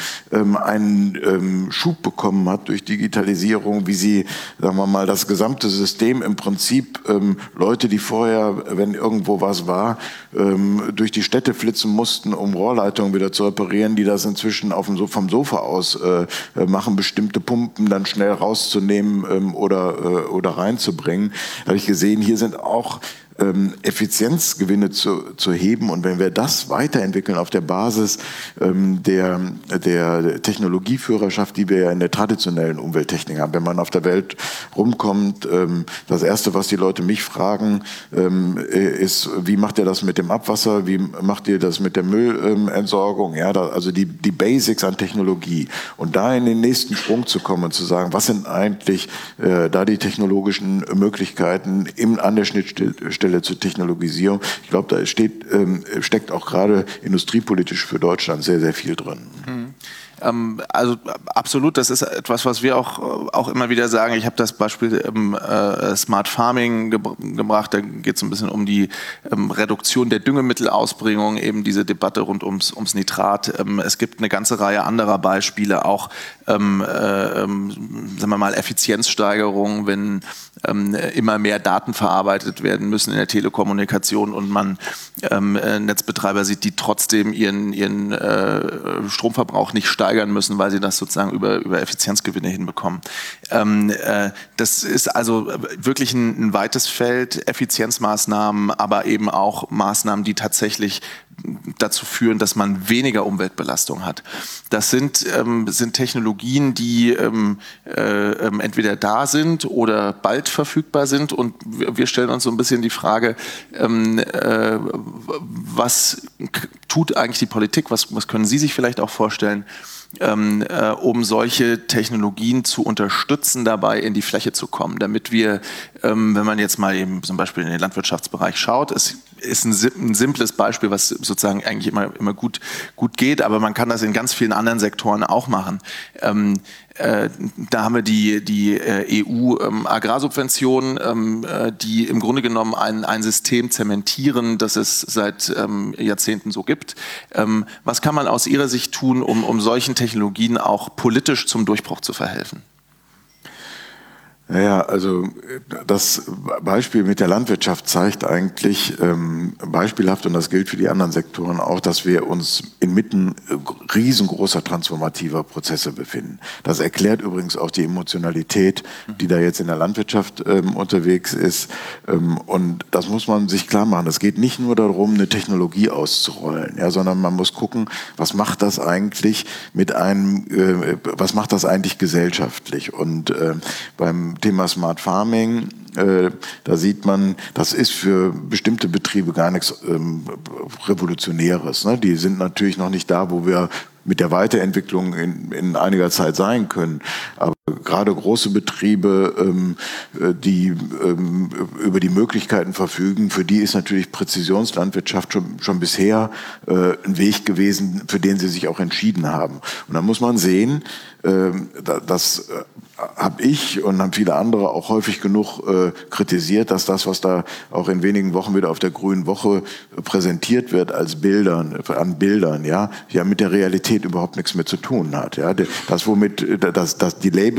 einen Schub bekommen hat durch Digitalisierung, wie sie, sagen wir mal, das gesamte System im Prinzip Leute, die vorher, wenn irgendwo was war, durch die Städte flitzen mussten, um Rohrleitungen wieder zu reparieren, die das inzwischen auf dem, vom Sofa aus äh, machen, bestimmte Pumpen dann schnell rauszunehmen ähm, oder, äh, oder reinzubringen. Da habe ich gesehen, hier sind auch ähm, Effizienzgewinne zu, zu heben. Und wenn wir das weiterentwickeln auf der Basis ähm, der, der Technologieführerschaft, die wir ja in der traditionellen Umwelttechnik haben, wenn man auf der Welt rumkommt, ähm, das Erste, was die Leute mich fragen, ähm, ist, wie macht ihr das mit dem Abwasser, wie macht ihr das mit der Müllentsorgung, ja, da, also die, die Basics an Technologie. Und da in den nächsten Sprung zu kommen und zu sagen, was sind eigentlich äh, da die technologischen Möglichkeiten im, an der Schnittstelle zur Technologisierung. Ich glaube, da steht, ähm, steckt auch gerade industriepolitisch für Deutschland sehr, sehr viel drin. Mhm. Also absolut, das ist etwas, was wir auch, auch immer wieder sagen. Ich habe das Beispiel im äh, Smart Farming ge gebracht, da geht es ein bisschen um die ähm, Reduktion der Düngemittelausbringung, eben diese Debatte rund ums, ums Nitrat. Ähm, es gibt eine ganze Reihe anderer Beispiele, auch ähm, äh, sagen wir mal Effizienzsteigerung, wenn ähm, immer mehr Daten verarbeitet werden müssen in der Telekommunikation und man ähm, Netzbetreiber sieht, die trotzdem ihren, ihren äh, Stromverbrauch nicht steigern müssen, weil sie das sozusagen über, über Effizienzgewinne hinbekommen. Ähm, äh, das ist also wirklich ein, ein weites Feld, Effizienzmaßnahmen, aber eben auch Maßnahmen, die tatsächlich dazu führen, dass man weniger Umweltbelastung hat. Das sind, ähm, sind Technologien, die ähm, äh, entweder da sind oder bald verfügbar sind und wir stellen uns so ein bisschen die Frage, ähm, äh, was tut eigentlich die Politik, was, was können Sie sich vielleicht auch vorstellen, Ähm, äh, um solche Technologien zu unterstützen, dabei in die Fläche zu kommen, damit wir, ähm, wenn man jetzt mal eben zum Beispiel in den Landwirtschaftsbereich schaut, es ist ein, ein simples Beispiel, was sozusagen eigentlich immer, immer gut, gut geht, aber man kann das in ganz vielen anderen Sektoren auch machen. Ähm, äh, da haben wir die, die äh, E U-Agrarsubventionen, ähm, äh, die im Grunde genommen ein, ein System zementieren, das es seit ähm, Jahrzehnten so gibt. Ähm, was kann man aus Ihrer Sicht tun, um, um solchen Technologien auch politisch zum Durchbruch zu verhelfen? Naja, also das Beispiel mit der Landwirtschaft zeigt eigentlich ähm, beispielhaft, und das gilt für die anderen Sektoren auch, dass wir uns inmitten riesengroßer transformativer Prozesse befinden. Das erklärt übrigens auch die Emotionalität, die da jetzt in der Landwirtschaft ähm, unterwegs ist. Ähm, und das muss man sich klar machen. Es geht nicht nur darum, eine Technologie auszurollen, ja, sondern man muss gucken, was macht das eigentlich mit einem, äh, was macht das eigentlich gesellschaftlich? Und äh, beim Thema Smart Farming, äh, da sieht man, das ist für bestimmte Betriebe gar nichts ähm, Revolutionäres. Ne? Die sind natürlich noch nicht da, wo wir mit der Weiterentwicklung in, in einiger Zeit sein können. Aber gerade große Betriebe, ähm, die ähm, über die Möglichkeiten verfügen, für die ist natürlich Präzisionslandwirtschaft schon, schon bisher äh, ein Weg gewesen, für den sie sich auch entschieden haben. Und dann muss man sehen, äh, das äh, habe ich und haben viele andere auch häufig genug äh, kritisiert, dass das, was da auch in wenigen Wochen wieder auf der Grünen Woche präsentiert wird als Bildern, an Bildern, ja, ja mit der Realität überhaupt nichts mehr zu tun hat. Ja, das, womit das, das die Labels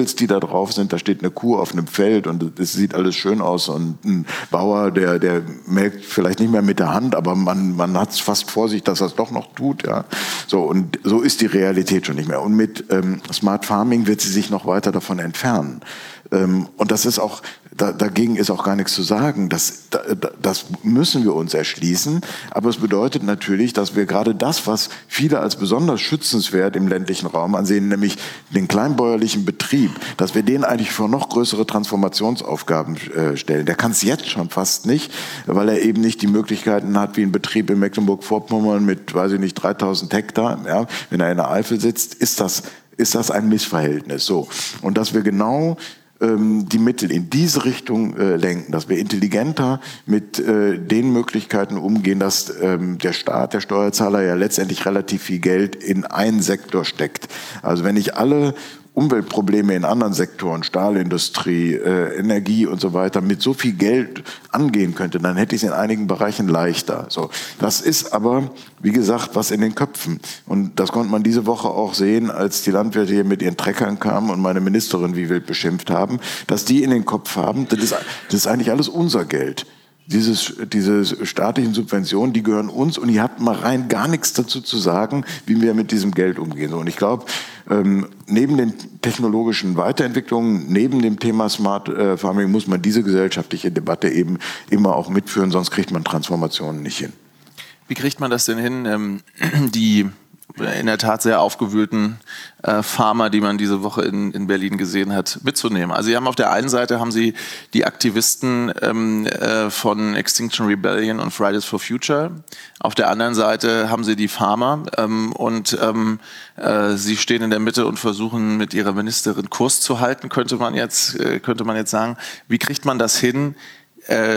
Labels, die da drauf sind. Da steht eine Kuh auf einem Feld und es sieht alles schön aus. Und ein Bauer, der, der melkt vielleicht nicht mehr mit der Hand, aber man, man hat es fast vor sich, dass er es doch noch tut. Ja. So, und so ist die Realität schon nicht mehr. Und mit ähm, Smart Farming wird sie sich noch weiter davon entfernen. Ähm, und das ist auch, da, dagegen ist auch gar nichts zu sagen. Das, da, das müssen wir uns erschließen. Aber es bedeutet natürlich, dass wir gerade das, was viele als besonders schützenswert im ländlichen Raum ansehen, nämlich den kleinbäuerlichen Betrieb, dass wir den eigentlich vor noch größere Transformationsaufgaben äh, stellen. Der kann es jetzt schon fast nicht, weil er eben nicht die Möglichkeiten hat, wie ein Betrieb in Mecklenburg-Vorpommern mit, weiß ich nicht, dreitausend Hektar. Ja, wenn er in der Eifel sitzt, ist das, ist das ein Missverhältnis. So. Und dass wir genau die Mittel in diese Richtung äh, lenken, dass wir intelligenter mit äh, den Möglichkeiten umgehen, dass ähm, der Staat, der Steuerzahler ja letztendlich relativ viel Geld in einen Sektor steckt. Also wenn ich alle Umweltprobleme in anderen Sektoren, Stahlindustrie, äh, Energie und so weiter, mit so viel Geld angehen könnte, dann hätte ich es in einigen Bereichen leichter. So, das ist aber, wie gesagt, was in den Köpfen. Und das konnte man diese Woche auch sehen, als die Landwirte hier mit ihren Treckern kamen und meine Ministerin wie wild beschimpft haben, dass die in den Kopf haben, das ist, das ist eigentlich alles unser Geld. Dieses, diese staatlichen Subventionen, die gehören uns und ihr habt mal rein gar nichts dazu zu sagen, wie wir mit diesem Geld umgehen. Und ich glaube, ähm, neben den technologischen Weiterentwicklungen, neben dem Thema Smart äh, Farming muss man diese gesellschaftliche Debatte eben immer auch mitführen, sonst kriegt man Transformationen nicht hin. Wie kriegt man das denn hin, ähm, die in der Tat sehr aufgewühlten äh, Farmer, die man diese Woche in, in Berlin gesehen hat, mitzunehmen? Also Sie haben auf der einen Seite haben Sie die Aktivisten ähm, äh, von Extinction Rebellion und Fridays for Future. Auf der anderen Seite haben Sie die Farmer ähm, und ähm, äh, Sie stehen in der Mitte und versuchen mit Ihrer Ministerin Kurs zu halten, könnte man jetzt, äh, könnte man jetzt sagen. Wie kriegt man das hin, äh,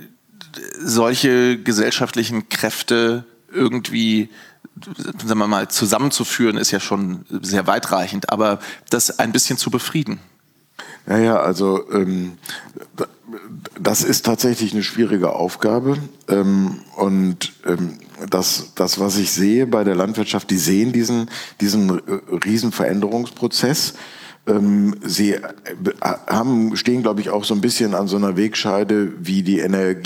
solche gesellschaftlichen Kräfte irgendwie, sagen wir mal, zusammenzuführen, ist ja schon sehr weitreichend, aber das ein bisschen zu befrieden? Naja, also ähm, das ist tatsächlich eine schwierige Aufgabe ähm, und ähm, das, das, was ich sehe bei der Landwirtschaft, die sehen diesen, diesen riesen Veränderungsprozess. Sie haben, stehen, glaube ich, auch so ein bisschen an so einer Wegscheide, wie die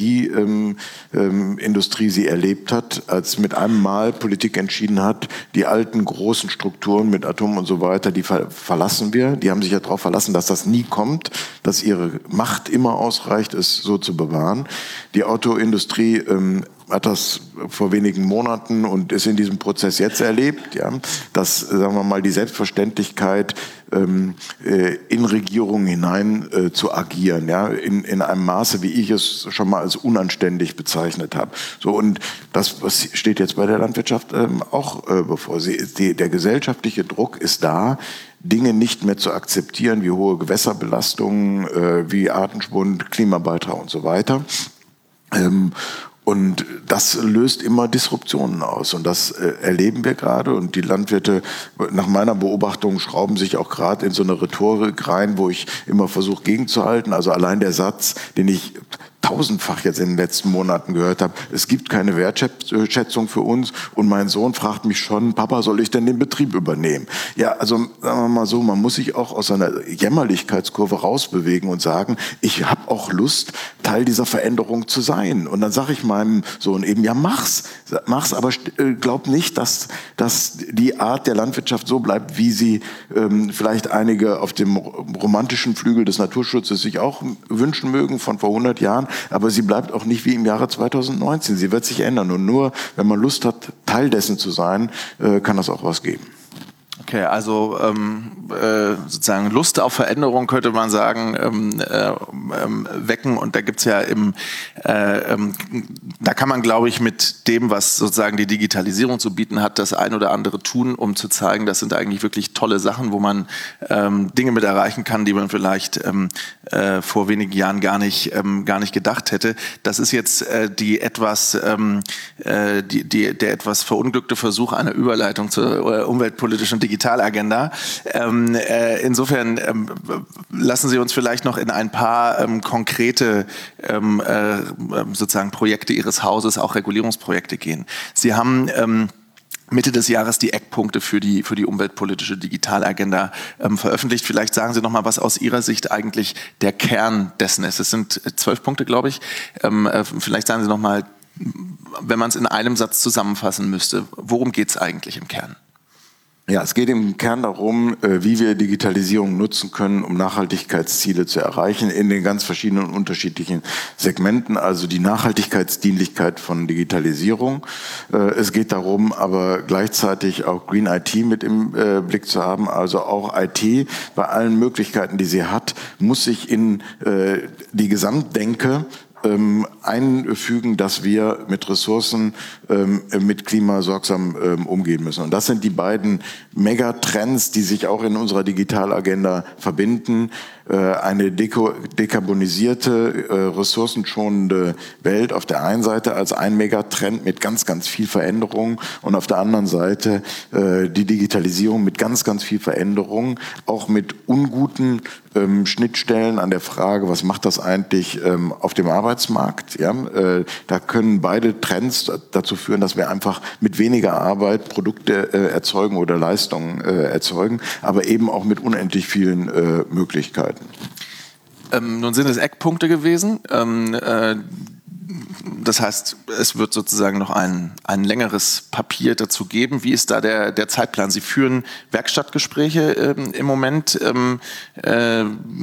Energieindustrie ähm, sie erlebt hat, als mit einem Mal Politik entschieden hat, die alten großen Strukturen mit Atom und so weiter, die ver verlassen wir. Die haben sich ja darauf verlassen, dass das nie kommt, dass ihre Macht immer ausreicht, es so zu bewahren. Die Autoindustrie ähm, hat das vor wenigen Monaten und ist in diesem Prozess jetzt erlebt, ja, dass, sagen wir mal, die Selbstverständlichkeit ähm, äh, in Regierungen hinein äh, zu agieren, ja, in, in einem Maße, wie ich es schon mal als unanständig bezeichnet habe. So, und das was steht jetzt bei der Landwirtschaft ähm, auch äh, bevor. Sie, die, der gesellschaftliche Druck ist da, Dinge nicht mehr zu akzeptieren, wie hohe Gewässerbelastungen, äh, wie Artenschwund, Klimabeitrag und so weiter. Ähm, Und das löst immer Disruptionen aus. Und das äh, erleben wir gerade. Und die Landwirte, nach meiner Beobachtung, schrauben sich auch gerade in so eine Rhetorik rein, wo ich immer versuche, gegenzuhalten. Also allein der Satz, den ich tausendfach jetzt in den letzten Monaten gehört habe, es gibt keine Wertschätzung für uns und mein Sohn fragt mich schon, Papa, soll ich denn den Betrieb übernehmen? Ja, also sagen wir mal so, man muss sich auch aus einer Jämmerlichkeitskurve rausbewegen und sagen, ich habe auch Lust, Teil dieser Veränderung zu sein. Und dann sage ich meinem Sohn eben, ja, mach's, mach's, aber glaub nicht, dass, dass die Art der Landwirtschaft so bleibt, wie sie ähm, vielleicht einige auf dem romantischen Flügel des Naturschutzes sich auch wünschen mögen von vor hundert Jahren. Aber sie bleibt auch nicht wie im Jahre zweitausendneunzehn. Sie wird sich ändern. Und nur, wenn man Lust hat, Teil dessen zu sein, kann das auch was geben. Okay, also ähm, äh, sozusagen Lust auf Veränderung könnte man sagen, ähm, äh, ähm, wecken. Und da gibt's ja im, äh, ähm, da kann man, glaube ich, mit dem, was sozusagen die Digitalisierung zu bieten hat, das ein oder andere tun, um zu zeigen, das sind eigentlich wirklich tolle Sachen, wo man ähm, Dinge mit erreichen kann, die man vielleicht ähm, äh, vor wenigen Jahren gar nicht, ähm, gar nicht gedacht hätte. Das ist jetzt äh, die etwas, ähm, äh, die, die, der etwas verunglückte Versuch einer Überleitung zur äh, umweltpolitischen Digitalisierung. Digitalagenda. Ähm, äh, insofern ähm, lassen Sie uns vielleicht noch in ein paar ähm, konkrete ähm, äh, sozusagen Projekte Ihres Hauses, auch Regulierungsprojekte gehen. Sie haben ähm, Mitte des Jahres die Eckpunkte für die, für die umweltpolitische Digitalagenda ähm, veröffentlicht. Vielleicht sagen Sie noch mal, was aus Ihrer Sicht eigentlich der Kern dessen ist. Es sind zwölf Punkte, glaube ich. Ähm, äh, vielleicht sagen Sie noch mal, wenn man es in einem Satz zusammenfassen müsste, worum geht es eigentlich im Kern? Ja, es geht im Kern darum, wie wir Digitalisierung nutzen können, um Nachhaltigkeitsziele zu erreichen in den ganz verschiedenen und unterschiedlichen Segmenten, also die Nachhaltigkeitsdienlichkeit von Digitalisierung. Es geht darum, aber gleichzeitig auch Green I T mit im Blick zu haben, also auch I T bei allen Möglichkeiten, die sie hat, muss sich in die Gesamtdenke Ähm, einfügen, dass wir mit Ressourcen, ähm, mit Klima sorgsam ähm, umgehen müssen. Und das sind die beiden Megatrends, die sich auch in unserer Digitalagenda verbinden. Äh, eine deko- dekarbonisierte, äh, ressourcenschonende Welt auf der einen Seite als ein Megatrend mit ganz, ganz viel Veränderung und auf der anderen Seite äh, die Digitalisierung mit ganz, ganz viel Veränderung, auch mit unguten ähm, Schnittstellen an der Frage, was macht das eigentlich ähm, auf dem Arbeitsmarkt? Ja, äh, da können beide Trends dazu führen, dass wir einfach mit weniger Arbeit Produkte äh, erzeugen oder Leistungen äh, erzeugen, aber eben auch mit unendlich vielen äh, Möglichkeiten. Ähm, nun sind es Eckpunkte gewesen. Ähm, äh, das heißt, es wird sozusagen noch ein, ein längeres Papier dazu geben. Wie ist da der, der Zeitplan? Sie führen Werkstattgespräche ähm, im Moment. Ähm, äh,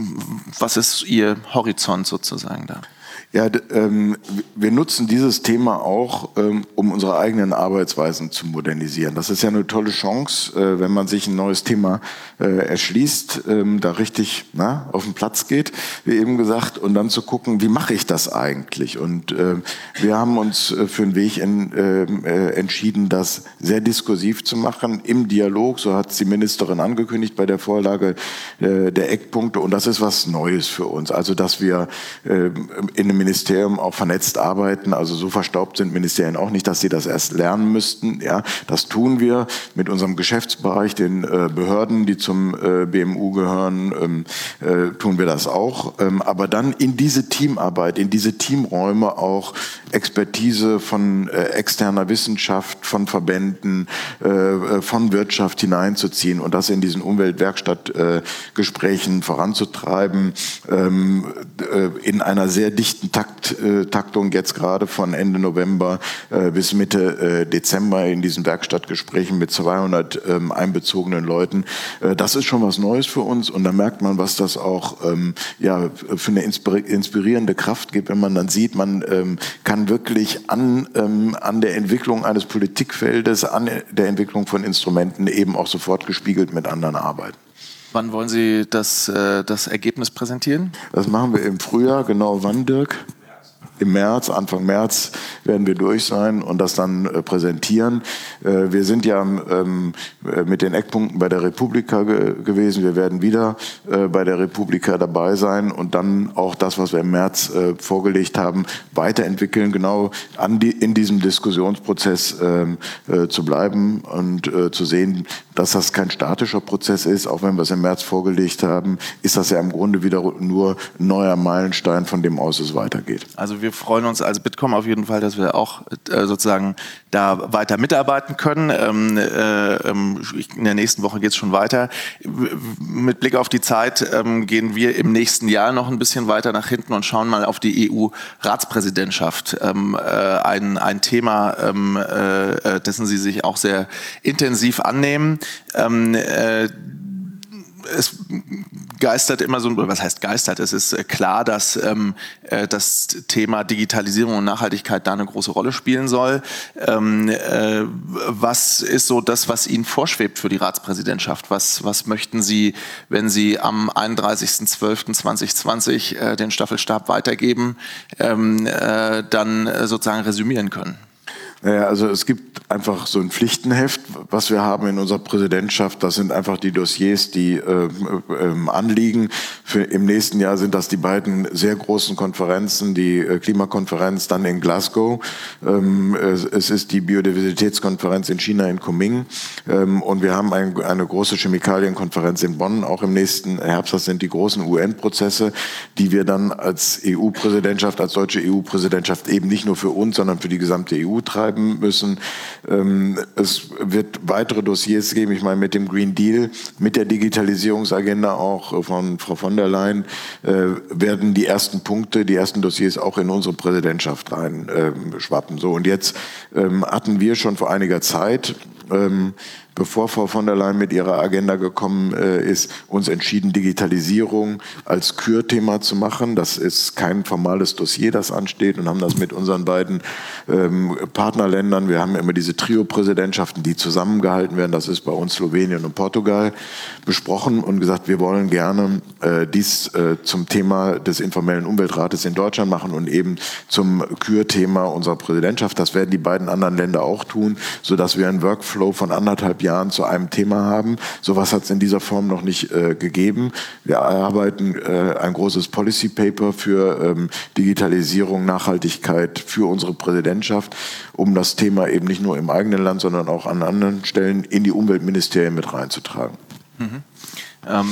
was ist Ihr Horizont sozusagen da? Ja, d- ähm, wir nutzen dieses Thema auch, ähm, um unsere eigenen Arbeitsweisen zu modernisieren. Das ist ja eine tolle Chance, äh, wenn man sich ein neues Thema äh, erschließt, ähm, da richtig na, auf den Platz geht, wie eben gesagt, und dann zu gucken, wie mache ich das eigentlich? Und äh, wir haben uns äh, für einen Weg in, äh, entschieden, das sehr diskursiv zu machen, im Dialog, so hat es die Ministerin angekündigt bei der Vorlage äh, der Eckpunkte. Und das ist was Neues für uns. Also, dass wir äh, in einem Ministerium auch vernetzt arbeiten, also so verstaubt sind Ministerien auch nicht, dass sie das erst lernen müssten. Ja, das tun wir mit unserem Geschäftsbereich, den äh, Behörden, die zum äh, B M U gehören, ähm, äh, tun wir das auch. Ähm, aber dann in diese Teamarbeit, in diese Teamräume auch Expertise von äh, externer Wissenschaft, von Verbänden, äh, von Wirtschaft hineinzuziehen und das in diesen Umweltwerkstattgesprächen äh, voranzutreiben, ähm, äh, in einer sehr dichten Takt, äh, Taktung jetzt gerade von Ende November äh, bis Mitte äh, Dezember in diesen Werkstattgesprächen mit zweihundert ähm, einbezogenen Leuten. Äh, das ist schon was Neues für uns und da merkt man, was das auch ähm, ja, für eine inspirierende Kraft gibt, wenn man dann sieht, man ähm, kann wirklich an, ähm, an der Entwicklung eines Politikfeldes, an der Entwicklung von Instrumenten eben auch sofort gespiegelt mit anderen arbeiten. Wann wollen Sie das, äh, das Ergebnis präsentieren? Das machen wir im Frühjahr. Genau wann, Dirk? Im März, Anfang März werden wir durch sein und das dann äh, präsentieren. Äh, wir sind ja ähm, mit den Eckpunkten bei der Republika ge- gewesen. Wir werden wieder äh, bei der Republika dabei sein und dann auch das, was wir im März äh, vorgelegt haben, weiterentwickeln, genau an die, in diesem Diskussionsprozess äh, äh, zu bleiben und äh, zu sehen, dass das kein statischer Prozess ist. Auch wenn wir es im März vorgelegt haben, ist das ja im Grunde wieder nur ein neuer Meilenstein, von dem aus es weitergeht. Also wir freuen uns als Bitkom auf jeden Fall, dass wir auch äh, sozusagen da weiter mitarbeiten können. Ähm, äh, in der nächsten Woche geht es schon weiter. Mit Blick auf die Zeit ähm, gehen wir im nächsten Jahr noch ein bisschen weiter nach hinten und schauen mal auf die E U-Ratspräsidentschaft. Ähm, äh, ein, ein Thema, ähm, äh, dessen Sie sich auch sehr intensiv annehmen. Ähm, äh, es geistert immer so, was heißt geistert? Es ist klar, dass ähm, das Thema Digitalisierung und Nachhaltigkeit da eine große Rolle spielen soll. Ähm, äh, was ist so das, was Ihnen vorschwebt für die Ratspräsidentschaft? Was, was möchten Sie, wenn Sie am einunddreißigsten zwölften zweitausendzwanzig äh, den Staffelstab weitergeben, ähm, äh, dann sozusagen resümieren können? Naja, also es gibt einfach so ein Pflichtenheft, was wir haben in unserer Präsidentschaft. Das sind einfach die Dossiers, die äh, äh, anliegen. Für, im nächsten Jahr sind das die beiden sehr großen Konferenzen, die äh, Klimakonferenz dann in Glasgow. Ähm, es, es ist die Biodiversitätskonferenz in China in Kunming. Ähm, und wir haben ein, eine große Chemikalienkonferenz in Bonn, auch im nächsten Herbst. Das sind die großen U N-Prozesse, die wir dann als E U-Präsidentschaft, als deutsche E U-Präsidentschaft eben nicht nur für uns, sondern für die gesamte E U treiben. vorantreiben müssen. Ähm, es wird weitere Dossiers geben, ich meine mit dem Green Deal, mit der Digitalisierungsagenda auch von Frau von der Leyen, äh, werden die ersten Punkte, die ersten Dossiers auch in unsere Präsidentschaft rein äh, schwappen. So, und jetzt ähm, hatten wir schon vor einiger Zeit, ähm, bevor Frau von der Leyen mit ihrer Agenda gekommen äh, ist, uns entschieden, Digitalisierung als Kürthema zu machen. Das ist kein formales Dossier, das ansteht, und haben das mit unseren beiden ähm, Partnerländern, wir haben immer diese Trio-Präsidentschaften, die zusammengehalten werden, das ist bei uns Slowenien und Portugal, besprochen und gesagt, wir wollen gerne äh, dies äh, zum Thema des informellen Umweltrates in Deutschland machen und eben zum Kürthema unserer Präsidentschaft. Das werden die beiden anderen Länder auch tun, sodass wir einen Workflow von anderthalb Jahren zu einem Thema haben. Sowas hat es in dieser Form noch nicht äh, gegeben. Wir erarbeiten äh, ein großes Policy Paper für ähm, Digitalisierung, Nachhaltigkeit für unsere Präsidentschaft, um das Thema eben nicht nur im eigenen Land, sondern auch an anderen Stellen in die Umweltministerien mit reinzutragen. Mhm. Ähm,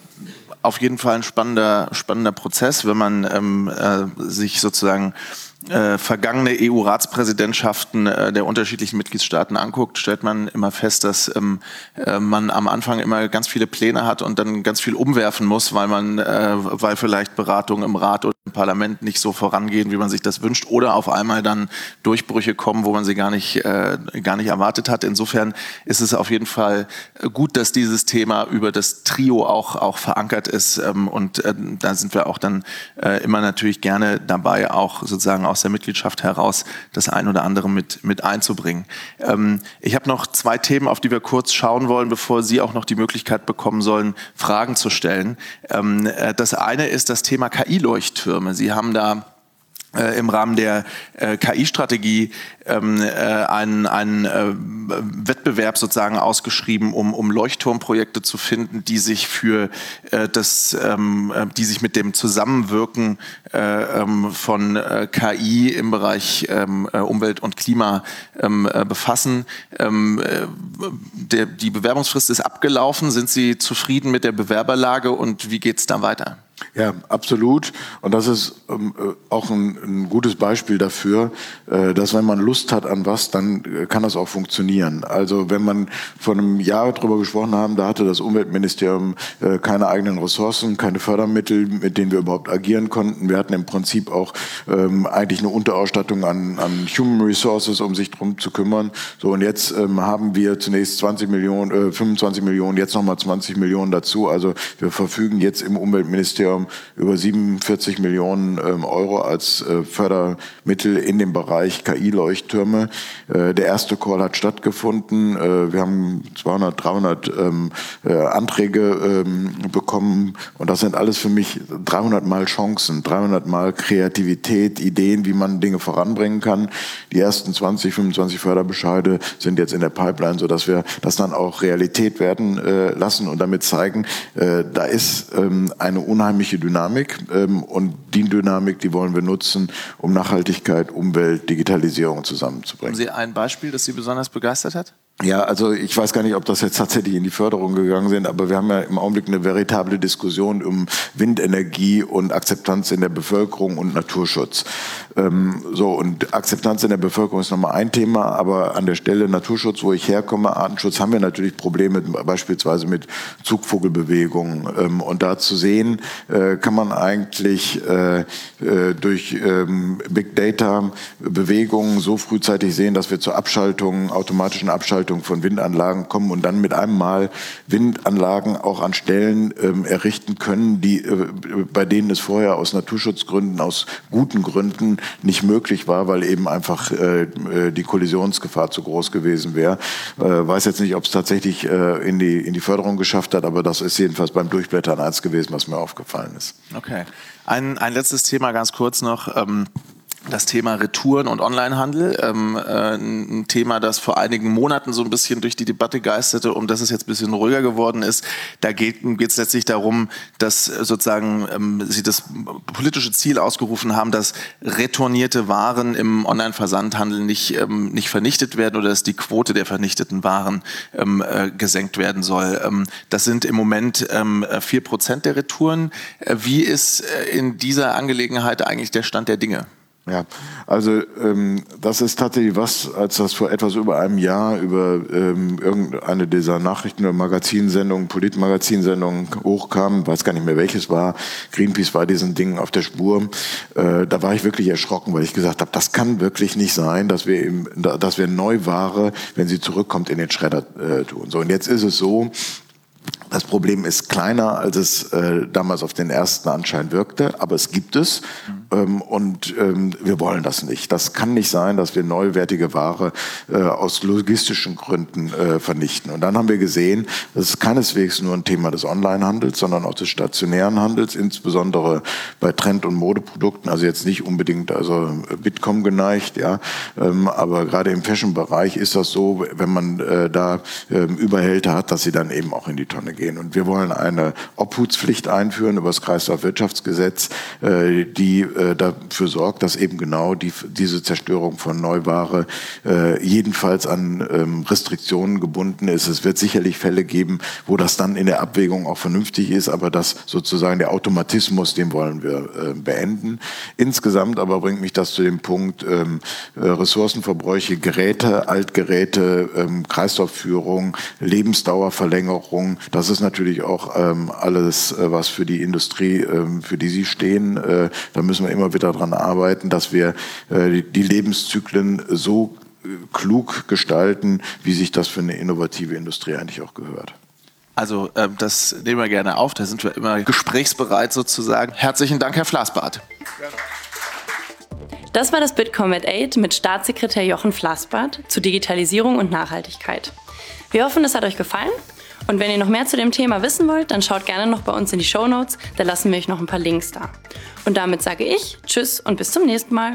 auf jeden Fall ein spannender, spannender Prozess, wenn man ähm, äh, sich sozusagen Äh, vergangene E U-Ratspräsidentschaften äh, der unterschiedlichen Mitgliedstaaten anguckt, stellt man immer fest, dass ähm, äh, man am Anfang immer ganz viele Pläne hat und dann ganz viel umwerfen muss, weil man, äh, weil vielleicht Beratungen im Rat oder im Parlament nicht so vorangehen, wie man sich das wünscht, oder auf einmal dann Durchbrüche kommen, wo man sie gar nicht, äh, gar nicht erwartet hat. Insofern ist es auf jeden Fall gut, dass dieses Thema über das Trio auch, auch verankert ist, ähm, und äh, da sind wir auch dann äh, immer natürlich gerne dabei, auch sozusagen aus der Mitgliedschaft heraus das ein oder andere mit, mit einzubringen. Ähm, ich habe noch zwei Themen, auf die wir kurz schauen wollen, bevor Sie auch noch die Möglichkeit bekommen sollen, Fragen zu stellen. Ähm, äh, das eine ist das Thema K I-Leuchttürme. Sie haben da Äh, im Rahmen der äh, K I-Strategie ähm, äh, einen, einen äh, Wettbewerb sozusagen ausgeschrieben, um, um Leuchtturmprojekte zu finden, die sich für äh, das, ähm, die sich mit dem Zusammenwirken äh, ähm, von äh, K I im Bereich ähm, Umwelt und Klima ähm, äh, befassen. Ähm, äh, der, die Bewerbungsfrist ist abgelaufen. Sind Sie zufrieden mit der Bewerberlage und wie geht's da weiter? Ja, absolut. Und das ist ähm, auch ein, ein gutes Beispiel dafür, äh, dass wenn man Lust hat an was, dann äh, kann das auch funktionieren. Also wenn man vor einem Jahr darüber gesprochen haben, da hatte das Umweltministerium äh, keine eigenen Ressourcen, keine Fördermittel, mit denen wir überhaupt agieren konnten. Wir hatten im Prinzip auch ähm, eigentlich eine Unterausstattung an, an Human Resources, um sich drum zu kümmern. So, und jetzt ähm, haben wir zunächst zwanzig Millionen, äh, fünfundzwanzig Millionen, jetzt nochmal zwanzig Millionen dazu. Also wir verfügen jetzt im Umweltministerium über siebenundvierzig Millionen ähm, Euro als äh, Fördermittel in dem Bereich K I-Leuchttürme. Äh, der erste Call hat stattgefunden. Äh, wir haben zweihundert, dreihundert ähm, äh, Anträge ähm, bekommen, und das sind alles für mich dreihundert Mal Chancen, dreihundert Mal Kreativität, Ideen, wie man Dinge voranbringen kann. Die ersten zwanzig, fünfundzwanzig Förderbescheide sind jetzt in der Pipeline, sodass wir das dann auch Realität werden äh, lassen und damit zeigen, äh, da ist ähm, eine unheimliche Dynamik, ähm, und die Dynamik, die wollen wir nutzen, um Nachhaltigkeit, Umwelt, Digitalisierung zusammenzubringen. Haben Sie ein Beispiel, das Sie besonders begeistert hat? Ja, also ich weiß gar nicht, ob das jetzt tatsächlich in die Förderung gegangen sind, aber wir haben ja im Augenblick eine veritable Diskussion um Windenergie und Akzeptanz in der Bevölkerung und Naturschutz. Ähm, so, und Akzeptanz in der Bevölkerung ist nochmal ein Thema, aber an der Stelle Naturschutz, wo ich herkomme, Artenschutz, haben wir natürlich Probleme beispielsweise mit Zugvogelbewegungen. Ähm, und da zu sehen, äh, kann man eigentlich äh, äh, durch ähm, Big Data Bewegungen so frühzeitig sehen, dass wir zur Abschaltung, automatischen Abschaltung von Windanlagen kommen und dann mit einem Mal Windanlagen auch an Stellen ähm, errichten können, die, äh, bei denen es vorher aus Naturschutzgründen, aus guten Gründen nicht möglich war, weil eben einfach äh, die Kollisionsgefahr zu groß gewesen wäre. Äh, weiß jetzt nicht, ob es tatsächlich äh, in die, in die Förderung geschafft hat, aber das ist jedenfalls beim Durchblättern eins gewesen, was mir aufgefallen ist. Okay. Ein, ein letztes Thema ganz kurz noch. Ähm Das Thema Retouren und Onlinehandel, ähm, äh, ein Thema, das vor einigen Monaten so ein bisschen durch die Debatte geisterte, um das es jetzt ein bisschen ruhiger geworden ist. Da geht es letztlich darum, dass sozusagen ähm, Sie das politische Ziel ausgerufen haben, dass retournierte Waren im Online-Versandhandel nicht, ähm, nicht vernichtet werden oder dass die Quote der vernichteten Waren ähm, äh, gesenkt werden soll. Ähm, das sind im Moment ähm, vier Prozent der Retouren. Äh, wie ist äh, in dieser Angelegenheit eigentlich der Stand der Dinge? Ja, also ähm, das ist tatsächlich was, als das vor etwas über einem Jahr über ähm, irgendeine dieser Nachrichten- oder Magazinsendungen, Politmagazinsendungen hochkam, weiß gar nicht mehr welches war, Greenpeace war diesen Dingen auf der Spur, äh, da war ich wirklich erschrocken, weil ich gesagt habe, das kann wirklich nicht sein, dass wir, eben, dass wir Neuware, wenn sie zurückkommt, in den Schredder äh, tun. So, und jetzt ist es so, das Problem ist kleiner, als es äh, damals auf den ersten Anschein wirkte, aber es gibt es ähm, und ähm, wir wollen das nicht. Das kann nicht sein, dass wir neuwertige Ware äh, aus logistischen Gründen äh, vernichten. Und dann haben wir gesehen, das ist keineswegs nur ein Thema des Onlinehandels, sondern auch des stationären Handels, insbesondere bei Trend- und Modeprodukten, also jetzt nicht unbedingt also Bitkom geneigt, ja, ähm, aber gerade im Fashion-Bereich ist das so, wenn man äh, da äh, Überhälter hat, dass sie dann eben auch in die Tonne gehen. Und wir wollen eine Obhutspflicht einführen über das Kreislaufwirtschaftsgesetz, äh, die äh, dafür sorgt, dass eben genau die, diese Zerstörung von Neuware äh, jedenfalls an ähm, Restriktionen gebunden ist. Es wird sicherlich Fälle geben, wo das dann in der Abwägung auch vernünftig ist, aber das sozusagen der Automatismus, den wollen wir äh, beenden. Insgesamt aber bringt mich das zu dem Punkt ähm, äh, Ressourcenverbräuche, Geräte, Altgeräte, ähm, Kreislaufführung, Lebensdauerverlängerung. Das ist natürlich auch ähm, alles, äh, was für die Industrie, ähm, für die Sie stehen. Äh, da müssen wir immer wieder dran arbeiten, dass wir äh, die Lebenszyklen so äh, klug gestalten, wie sich das für eine innovative Industrie eigentlich auch gehört. Also äh, das nehmen wir gerne auf, da sind wir immer gesprächsbereit sozusagen. Herzlichen Dank, Herr Flassbart. Das war das Bitkom at acht mit Staatssekretär Jochen Flassbart zu Digitalisierung und Nachhaltigkeit. Wir hoffen, es hat euch gefallen. Und wenn ihr noch mehr zu dem Thema wissen wollt, dann schaut gerne noch bei uns in die Shownotes, da lassen wir euch noch ein paar Links da. Und damit sage ich Tschüss und bis zum nächsten Mal.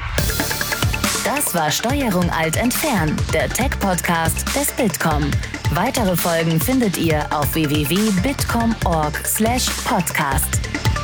Das war Steuerung Alt entfernen, der Tech-Podcast des Bitkom. Weitere Folgen findet ihr auf w w w punkt bitkom punkt org slash podcast.